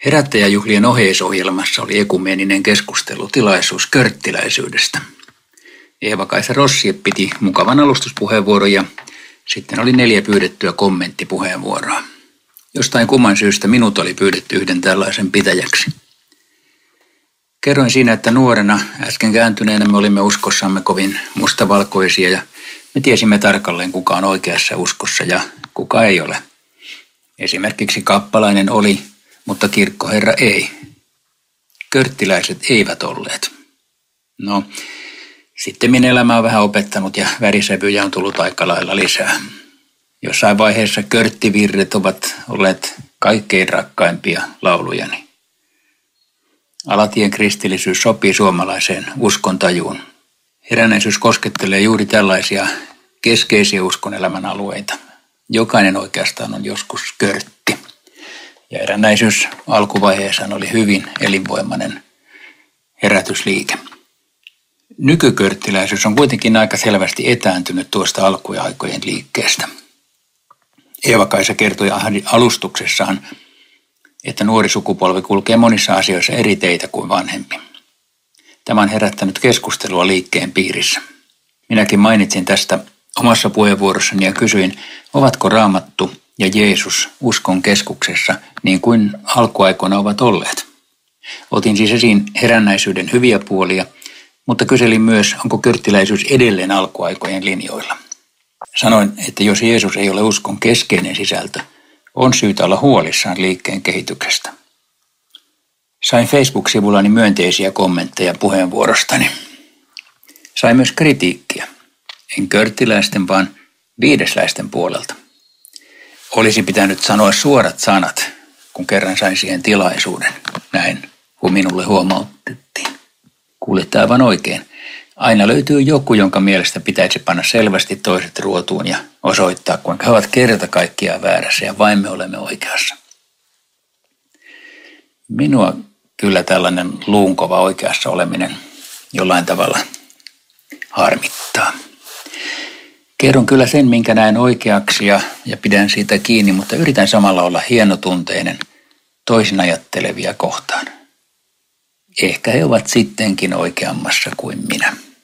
Herättäjäjuhlien oheisohjelmassa oli ekumeeninen keskustelutilaisuus körttiläisyydestä. Eeva-Kaisa Rossi piti mukavan alustuspuheenvuoron ja sitten oli 4 pyydettyä kommenttipuheenvuoroa. Jostain kumman syystä minut oli pyydetty yhden tällaisen pitäjäksi. Kerroin siinä, että nuorena äsken kääntyneenä me olimme uskossamme kovin mustavalkoisia ja me tiesimme tarkalleen, kuka on oikeassa uskossa ja kuka ei ole. Esimerkiksi kappalainen oli, mutta kirkkoherra ei. Körttiläiset eivät olleet. No, sitten minun elämä on vähän opettanut ja värisävyjä on tullut aika lailla lisää. Jossain vaiheessa körttivirret ovat olleet kaikkein rakkaimpia laulujani. Alatien kristillisyys sopii suomalaiseen uskontajuun. Herännäisyys koskettelee juuri tällaisia keskeisiä uskonelämän alueita. Jokainen oikeastaan on joskus körtti. Ja herännäisyys alkuvaiheessaan oli hyvin elinvoimainen herätysliike. Nykykörttiläisyys on kuitenkin aika selvästi etääntynyt tuosta alkuaikojen liikkeestä. Eeva-Kaisa kertoi alustuksessaan, että nuori sukupolvi kulkee monissa asioissa eri teitä kuin vanhempi. Tämä on herättänyt keskustelua liikkeen piirissä. Minäkin mainitsin tästä omassa puheenvuorossani ja kysyin, ovatko Raamattu ja Jeesus uskon keskuksessa niin kuin alkuaikoina ovat olleet. Otin siis esiin herännäisyyden hyviä puolia, mutta kyselin myös, onko körttiläisyys edelleen alkuaikojen linjoilla. Sanoin, että jos Jeesus ei ole uskon keskeinen sisältö, on syytä olla huolissaan liikkeen kehityksestä. Sain Facebook-sivullani myönteisiä kommentteja puheenvuorostani. Sain myös kritiikkiä, en körttiläisten, vaan viidesläisten puolelta. Olisi pitänyt sanoa suorat sanat, kun kerran sain siihen tilaisuuden, näin kun minulle huomautettiin. Kuulitte aivan oikein. Aina löytyy joku, jonka mielestä pitäisi panna selvästi toiset ruotuun ja osoittaa, kuinka he ovat kerta kaikkiaan väärässä ja vain me olemme oikeassa. Minua kyllä tällainen luunkova oikeassa oleminen jollain tavalla harmittaa. Kerron kyllä sen, minkä näen oikeaksi ja pidän siitä kiinni, mutta yritän samalla olla hienotunteinen toisin ajattelevia kohtaan. Ehkä he ovat sittenkin oikeammassa kuin minä.